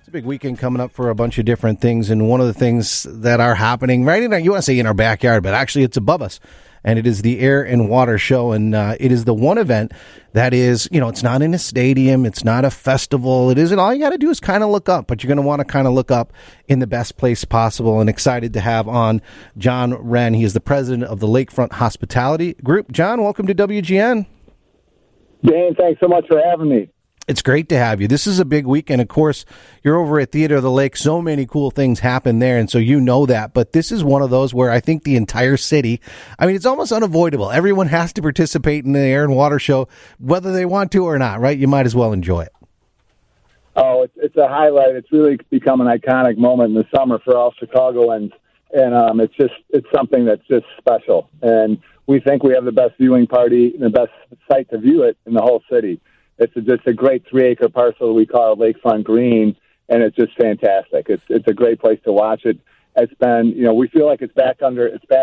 It's a big weekend coming up for a bunch of different things, and one of the things that are happening right in our, you want to say in our backyard, but actually it's above us, and it is the Air and Water Show, and it is the one event that is, it's not in a stadium, it's not a festival, it isn't, all you got to do is kind of look up, but you're going to want to kind of look up in the best place possible, and excited to have on John Wren. He is the president of the Lakefront Hospitality Group. John, welcome to WGN. Dan, thanks so much for having me. It's great to have you. This is a big weekend. Of course, you're over at Theater of the Lake. So many cool things happen there, and so you know that. But this is one of those where I think the entire city, it's almost unavoidable. Everyone has to participate in the Air and Water Show, whether they want to or not, right? You might as well enjoy it. Oh, it's a highlight. It's really become an iconic moment in the summer for all Chicagoans, and it's something that's just special. And we think we have the best viewing party and the best site to view it in the whole city. It's just a great 3-acre parcel we call Lakefront Green, and it's just fantastic. It's a great place to watch it. It's been, we feel like it's back going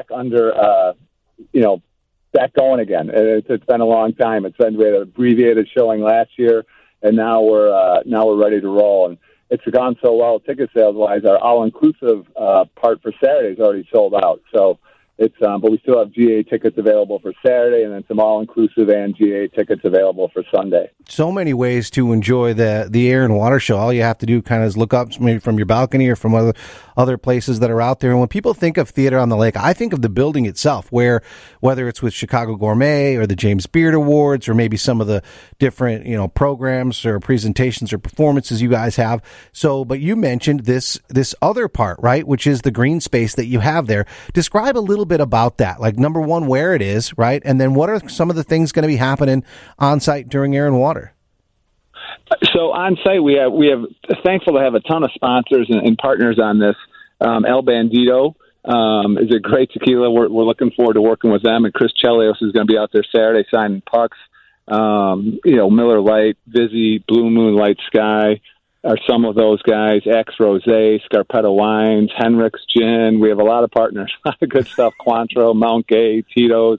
again. It's been a long time. We had an abbreviated showing last year, and now we're ready to roll. And it's gone so well, ticket sales wise. Our all inclusive part for Saturday is already sold out. So. But we still have GA tickets available for Saturday, and then some all-inclusive and GA tickets available for Sunday. So many ways to enjoy the Air and Water Show. All you have to do kind of is look up maybe from your balcony or from other places that are out there. And when people think of Theater on the Lake, I think of the building itself, where whether it's with Chicago Gourmet or the James Beard Awards or maybe some of the different programs or presentations or performances you guys have. So, but you mentioned this other part, right, which is the green space that you have there. Describe a little bit about that, like number one, where it is, right, and then what are some of the things going to be happening on site during Air and Water? So on site, we have thankful to have a ton of sponsors and partners on this. El Bandito is a great tequila. We're looking forward to working with them, and Chris Chelios is going to be out there Saturday signing pucks. Miller Lite, Vizzy, Blue Moon, Light Sky are some of those guys. X Rosé, Scarpetta Wines, Henrik's Gin. We have a lot of partners. A lot of good stuff. Cointreau, Mount Gay, Tito's,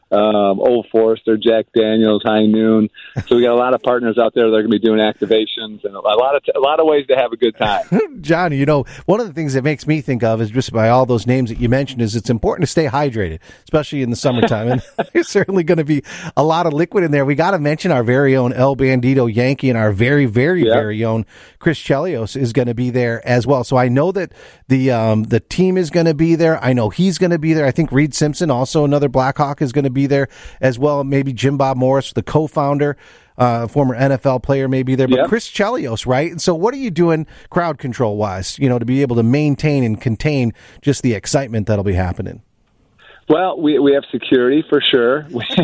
Old Forester, Jack Daniels, High Noon. So we got a lot of partners out there that are going to be doing activations and a lot of ways to have a good time. John, one of the things that makes me think of is just by all those names that you mentioned is it's important to stay hydrated, especially in the summertime. And there's certainly going to be a lot of liquid in there. We got to mention our very own El Bandito Yankee and our very, very, very own Chris Chelios is going to be there as well. So I know that the team is going to be there. I know he's going to be there. I think Reed Simpson, also another Blackhawk, is going to be there as well. Maybe Jim Bob Morris, the co-founder, former NFL player, may be there. But Chris Chelios, right? And so what are you doing crowd control wise, to be able to maintain and contain just the excitement that'll be happening? Well, we have security for sure,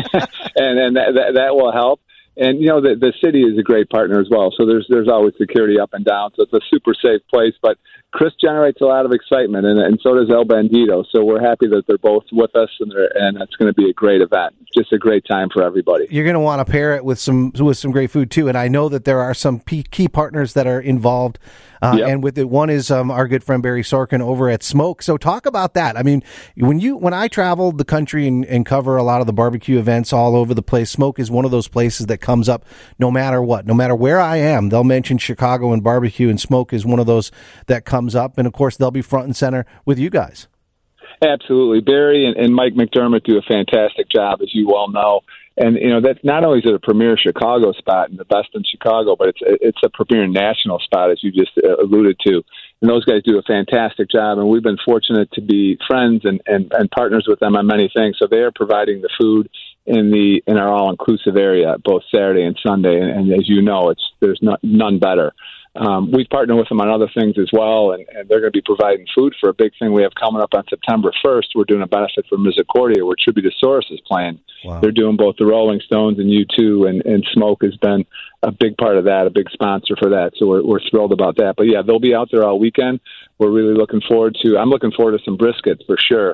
and that will help. And the city is a great partner as well. So there's always security up and down. So it's a super safe place. But Chris generates a lot of excitement, and so does El Bandito. So we're happy that they're both with us, and it's going to be a great event. Just a great time for everybody. You're going to want to pair it with some great food too. And I know that there are some key partners that are involved. And with it, one is our good friend Barry Sorkin over at Smoke. So talk about that. When I travel the country and cover a lot of the barbecue events all over the place, Smoke is one of those places that comes up no matter what, no matter where I am. They'll mention Chicago and barbecue, and Smoke is one of those that comes up. And of course, they'll be front and center with you guys. Absolutely. Barry and Mike McDermott do a fantastic job, as you well know. And, that's not only is it a premier Chicago spot and the best in Chicago, but it's a premier national spot, as you just alluded to. And those guys do a fantastic job. And we've been fortunate to be friends and partners with them on many things. So they are providing the food in our all-inclusive area, both Saturday and Sunday. And as you know, there's none better. We've partnered with them on other things as well, and they're going to be providing food for a big thing we have coming up on September 1st. We're doing a benefit for Misericordia, where Tributosaurus is playing. Wow. They're doing both the Rolling Stones and U2, and Smoke has been a big part of that, a big sponsor for that. So we're thrilled about that. But yeah, they'll be out there all weekend. We're really looking forward to some brisket for sure.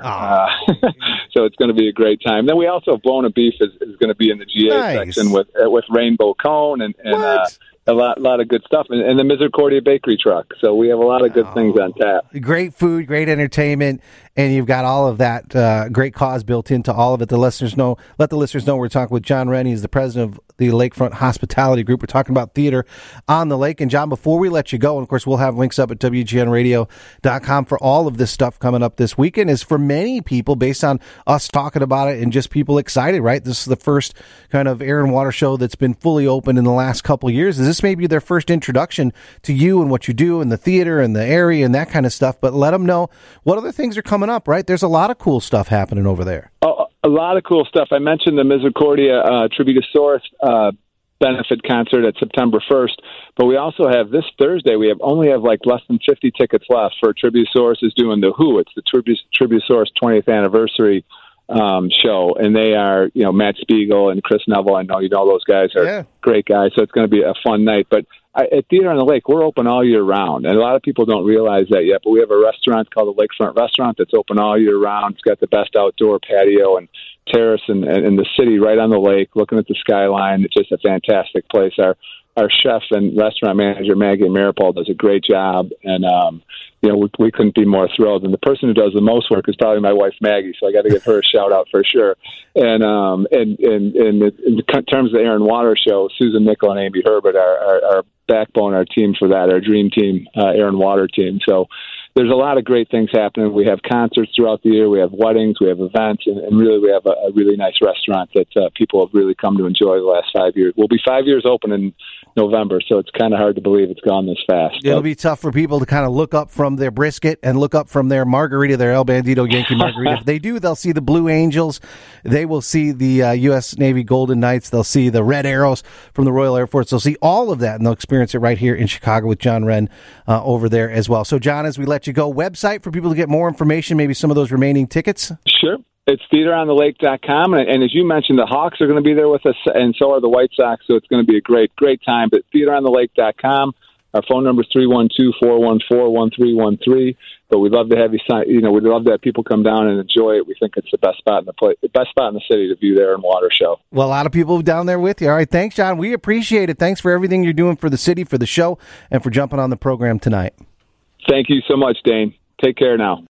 So it's going to be a great time. Then we also have Bona Beef is going to be in the GA section with Rainbow Cone and a lot of good stuff, and the Misericordia Bakery truck. So we have a lot of good things on tap. Great food, great entertainment, and you've got all of that great cause built into all of it. Let the listeners know we're talking with John Wren. He's the president of the Lakefront Hospitality Group. We're talking about theater on the lake. And John, before we let you go, and of course we'll have links up at WGNradio.com for all of this stuff coming up this weekend, is for many people, based on us talking about it and just people excited, right? This is the first kind of air and water show that's been fully open in the last couple of years. Is this maybe their first introduction to you and what you do in the theater and the area and that kind of stuff? But let them know what other things are coming up, right? There's a lot of cool stuff happening over there. Oh, a lot of cool stuff. I mentioned the Misericordia Tributosaurus benefit concert at September 1st, but we also have this Thursday, we only have like less than 50 tickets left for Tributosaurus is doing The Who. It's the Tributosaurus 20th anniversary show, and they are, Matt Spiegel and Chris Neville. I know those guys are great guys, so it's going to be a fun night. But at Theater on the Lake, we're open all year round, and a lot of people don't realize that yet, but we have a restaurant called the Lakefront Restaurant that's open all year round. It's got the best outdoor patio and terrace in the city right on the lake, looking at the skyline. It's just a fantastic place. Our chef and restaurant manager, Maggie Maripol, does a great job, and we couldn't be more thrilled. And the person who does the most work is probably my wife, Maggie, so I got to give her a shout-out for sure. And in terms of the Air and Water show, Susan Nickel and Amy Herbert are our backbone, our team for that, our dream team, Air and Water team. So there's a lot of great things happening. We have concerts throughout the year. We have weddings. We have events. And really, we have a really nice restaurant that people have really come to enjoy the last 5 years. We'll be 5 years open in November, so it's kind of hard to believe it's gone this fast. It'll be tough for people to kind of look up from their brisket and look up from their margarita, their El Bandito Yankee margarita. If they do, they'll see the Blue Angels. They will see the U.S. Navy Golden Knights. They'll see the Red Arrows from the Royal Air Force. They'll see all of that, and they'll experience it right here in Chicago with John Wren over there as well. So, John, as we let you go, website for people to get more information, maybe some of those remaining tickets? Sure. It's theateronthelake.com, and as you mentioned, the Hawks are going to be there with us, and so are the White Sox, so it's going to be a great time. But theateronthelake.com, our phone number is 312-414-1313, but we'd love to have you sign, we'd love to have people come down and enjoy it. We think it's the best spot in the city to view the Air and Water show. Well, a lot of people down there with you. All right, thanks, John. We appreciate it. Thanks for everything you're doing for the city, for the show, and for jumping on the program tonight. Thank you so much, Dane. Take care now.